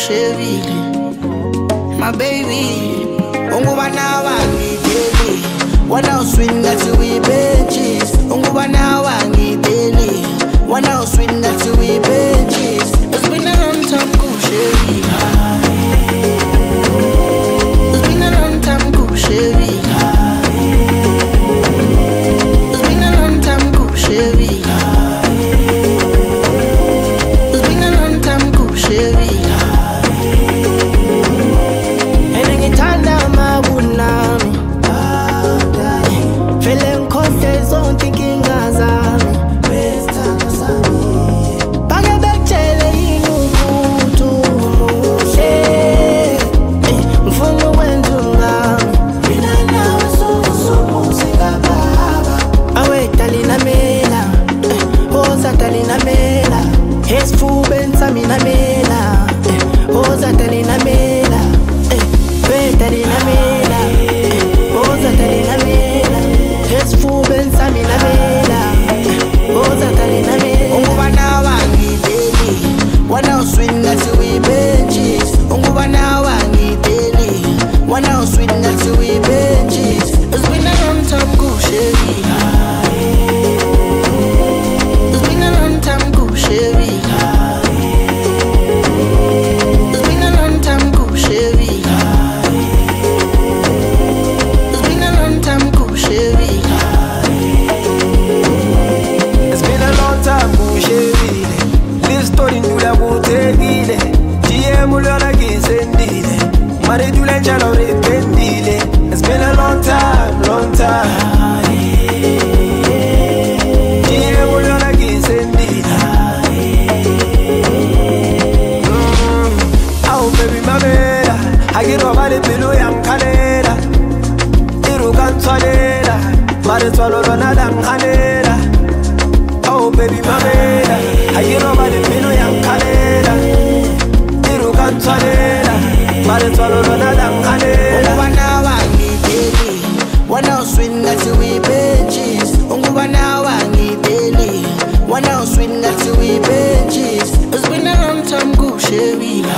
kusherile. My baby, unguba nawa ngideli. Wana uswinga tiwi benches. Unguba nawa ngideli. Wana uswinga tiwi benches. It's been a long time kusherile. It's been a long time kusherile. It's been a long time kusherile. It's been a long time kusherile. It's been a long time, long time. Oh baby mamela, agiro vale pelo yankanela. Irukan twalela, mare twalolo na dankanela. Oh baby mamela, agiro vale pelo yankanela. Irukan twalela, mare twalolo na dankanela. Wana uswinga tiwi benches. Unguba nawa ngideli. Wana uswinga tiwi benches. It's been a long time kusherile.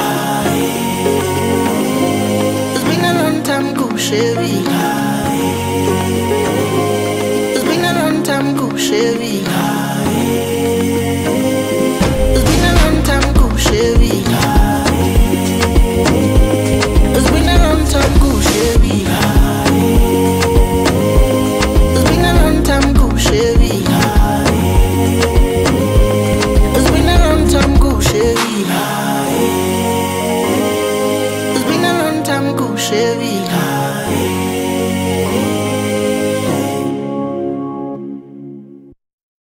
It's been a long time kusherile. It's been a long time kusherile.